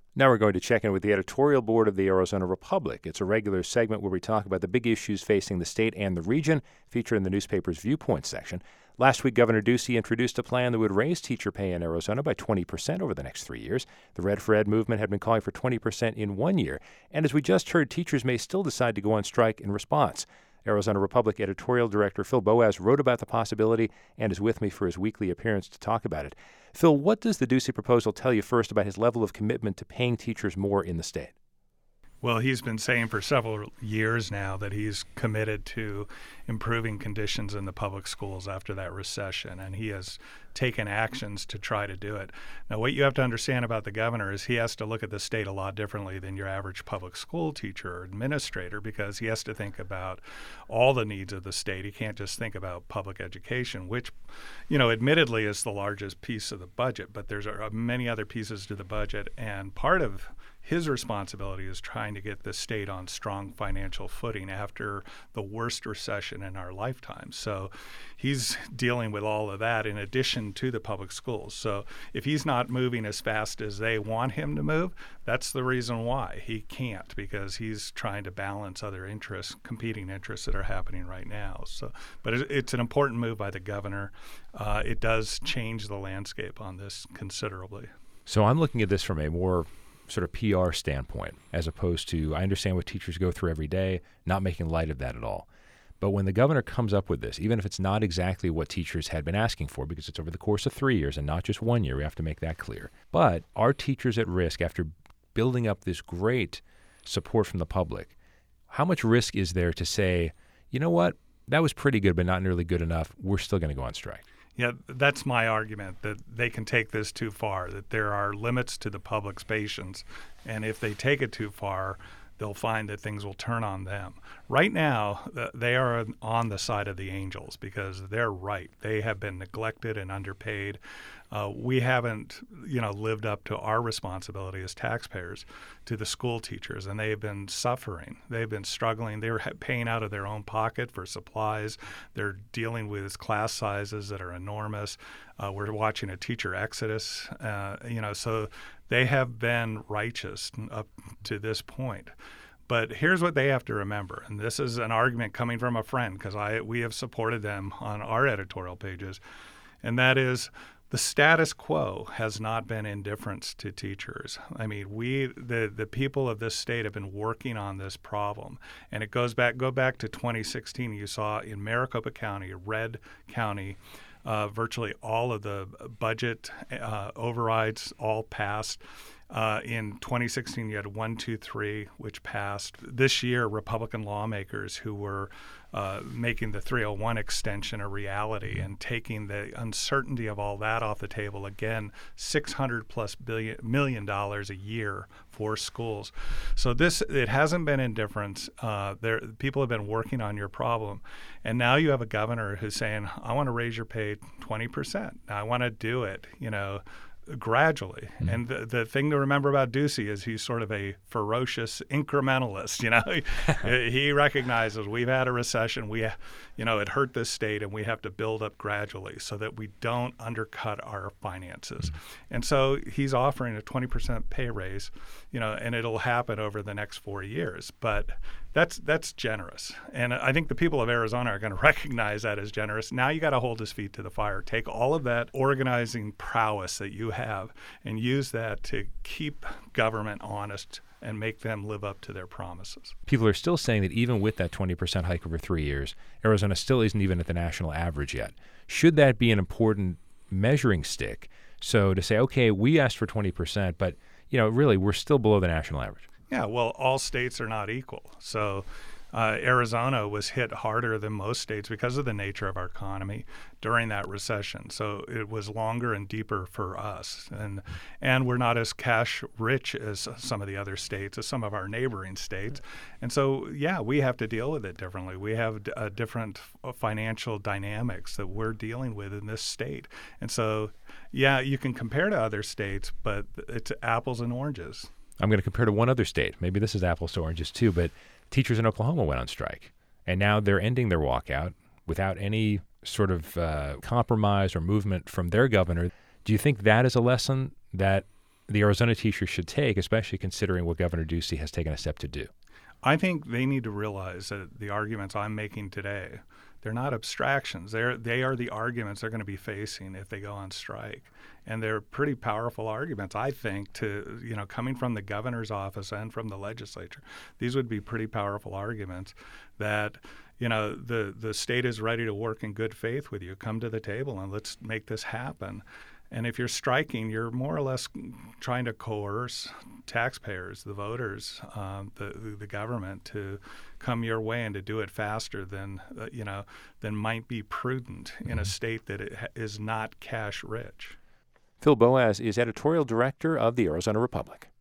Now we're going to check in with the editorial board of the Arizona Republic. It's a regular segment where we talk about the big issues facing the state and the region, featured in the newspaper's Viewpoint section. Last week, Governor Ducey introduced a plan that would raise teacher pay in Arizona by 20% over the next 3 years. The Red for Ed movement had been calling for 20% in 1 year. And as we just heard, teachers may still decide to go on strike in response. Arizona Republic editorial director Phil Boas wrote about the possibility and is with me for his weekly appearance to talk about it. Phil, what does the Ducey proposal tell you first about his level of commitment to paying teachers more in the state? Well, he's been saying for several years now that he's committed to improving conditions in the public schools after that recession, and he has taken actions to try to do it. Now, what you have to understand about the governor is he has to look at the state a lot differently than your average public school teacher or administrator, because he has to think about all the needs of the state. He can't just think about public education, which, admittedly is the largest piece of the budget, but there's many other pieces to the budget, and part of his responsibility is trying to get the state on strong financial footing after the worst recession in our lifetime. So he's dealing with all of that in addition to the public schools. So if he's not moving as fast as they want him to move, that's the reason why he can't, because he's trying to balance other interests, competing interests that are happening right now. So, but it's an important move by the governor. It does change the landscape on this considerably. So I'm looking at this from a more sort of PR standpoint, as opposed to, I understand what teachers go through every day, not making light of that at all. But when the governor comes up with this, even if it's not exactly what teachers had been asking for, because it's over the course of 3 years and not just 1 year, we have to make that clear. But are teachers at risk after building up this great support from the public? How much risk is there to say, you know what, that was pretty good, but not nearly good enough, we're still going to go on strike? Yeah, that's my argument, that they can take this too far, that there are limits to the public's patience. And if they take it too far, they'll find that things will turn on them. Right now, they are on the side of the angels because they're right. They have been neglected and underpaid. We haven't, lived up to our responsibility as taxpayers to the school teachers, and they've been suffering. They've been struggling. They're paying out of their own pocket for supplies. They're dealing with class sizes that are enormous. We're watching a teacher exodus, so they have been righteous up to this point. But here's what they have to remember, and this is an argument coming from a friend because we have supported them on our editorial pages, and that is the status quo has not been indifference to teachers. I mean, the people of this state have been working on this problem, and it go back to 2016. You saw in Maricopa County, Red County, virtually all of the budget overrides all passed. In 2016, you had 1, 2, 3, which passed. This year, Republican lawmakers who were making the 301 extension a reality and taking the uncertainty of all that off the table. Again, $600+ million a year for schools. So it hasn't been indifference. People have been working on your problem. And now you have a governor who's saying, I want to raise your pay 20%. Now, I want to do it, gradually. Mm-hmm. And the thing to remember about Ducey is he's sort of a ferocious incrementalist. He recognizes we've had a recession. It hurt this state, and we have to build up gradually so that we don't undercut our finances. Mm-hmm. And so he's offering a 20% pay raise, and it'll happen over the next 4 years. But that's generous. And I think the people of Arizona are going to recognize that as generous. Now you got to hold his feet to the fire. Take all of that organizing prowess that you have and use that to keep government honest and make them live up to their promises. People are still saying that even with that 20% hike over 3 years, Arizona still isn't even at the national average yet. Should that be an important measuring stick? So to say, okay, we asked for 20%, but really we're still below the national average. Yeah, well, all states are not equal. So Arizona was hit harder than most states because of the nature of our economy during that recession. So it was longer and deeper for us. And we're not as cash rich as some of the other states, as some of our neighboring states. And so, yeah, we have to deal with it differently. We have different financial dynamics that we're dealing with in this state. And so, yeah, you can compare to other states, but it's apples and oranges. I'm going to compare to one other state. Maybe this is apples to oranges too, but teachers in Oklahoma went on strike, and now they're ending their walkout without any sort of compromise or movement from their governor. Do you think that is a lesson that the Arizona teachers should take, especially considering what Governor Ducey has taken a step to do? I think they need to realize that the arguments I'm making today, they're not abstractions. They are the arguments they're going to be facing if they go on strike. And they're pretty powerful arguments, I think, coming from the governor's office and from the legislature. These would be pretty powerful arguments that, the state is ready to work in good faith with you. Come to the table and let's make this happen. And if you're striking, you're more or less trying to coerce taxpayers, the voters, the government to come your way and to do it faster than might be prudent in a state that is not cash rich. Phil Boas is editorial director of the Arizona Republic.